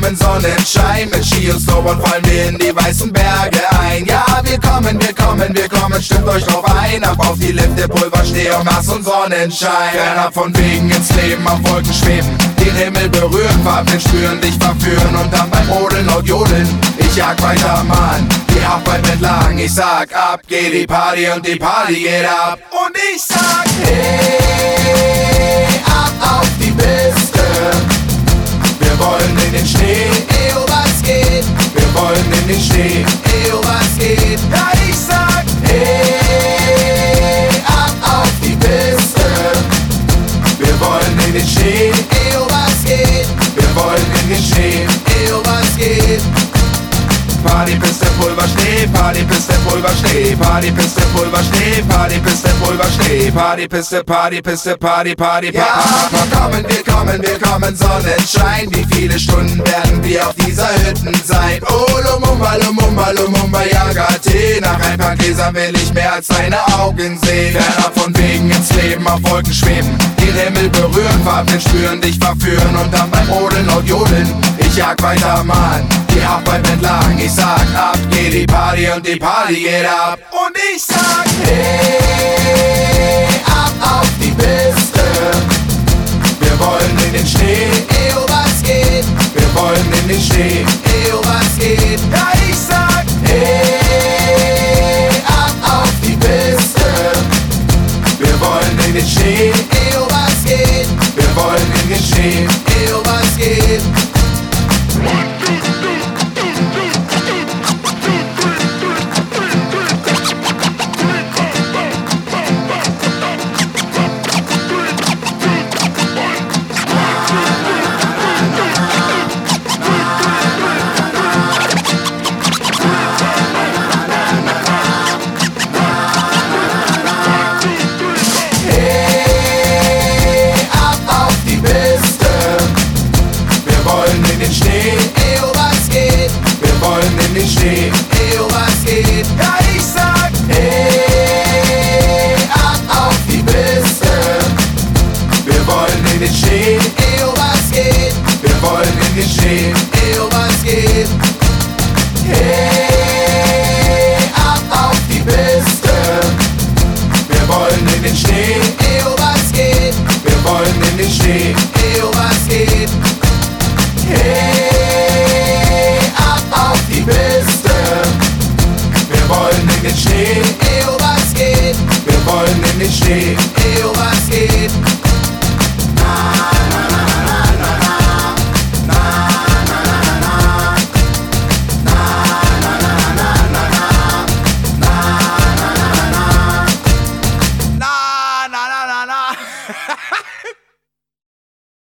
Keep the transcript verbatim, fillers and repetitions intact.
kommen Sonnenschein. Mit Ski und Snowboard fallen wir in die weißen Berge ein. Ja, wir kommen, wir kommen, wir kommen, stimmt euch drauf ein. Ab auf die Lifte, Pulverschnee und Nass und Sonnenschein. Fernab von Wegen ins Leben, auf Wolken schweben, den Himmel berühren, Farben spüren, dich verführen und dann beim Rodeln laut jodeln. Ich jag weiter, Mann, die Haftpipe entlang. Ich sag, ab geht die Party und die Party geht ab. Und ich sag, hey, ab auf die Piste. Wir wollen in den Schnee, ey, oh was geht. Wir wollen in den Schnee, ey, oh was geht. Ja, ich sag, hey, ab auf die Piste. Wir wollen in den Schnee, ey, oh was geht. Wir wollen in den Schnee, ey, oh was geht. Partypiste, Pulverschnee, Partypiste, Pulverschnee, Partypiste, Pulverschnee, Partypiste, Pulverschnee, Partypiste, Partypiste, Party, Party, Party. Ja, wir kommen, wir kommen, wir kommen, Sonnenschein. Wie viele Stunden werden wir auf dieser Hütten sein? Oh, Lumumba, Lumumba, Lumumba, Yagate. Nach ein paar Gläsern will ich mehr als deine Augen sehen. Fernab von Wegen ins Leben, auf Wolken schweben, den Himmel berühren, Farben spüren, dich verführen und dann beim Rodeln laut jodeln. Ich jag weiter, Mann, die Haftpipe entlang. Ich sag, ab geht die Party und die Party geht ab. Und ich sag, hey, ab auf die Piste. Wir wollen in den Schnee, ey, oh was geht. Wir wollen in den Schnee, ey, oh was geht. Ja, ich sag, hey, ab auf die Piste. Wir wollen in den Schnee, ey, oh was geht. Wir wollen in den Schnee, ey, oh was geht. Schnee, ey, oh was geht. Ja, ich sag, hey, ab auf die Piste. Wir wollen in den Schnee, ey, oh was geht. Wir wollen in den Schnee.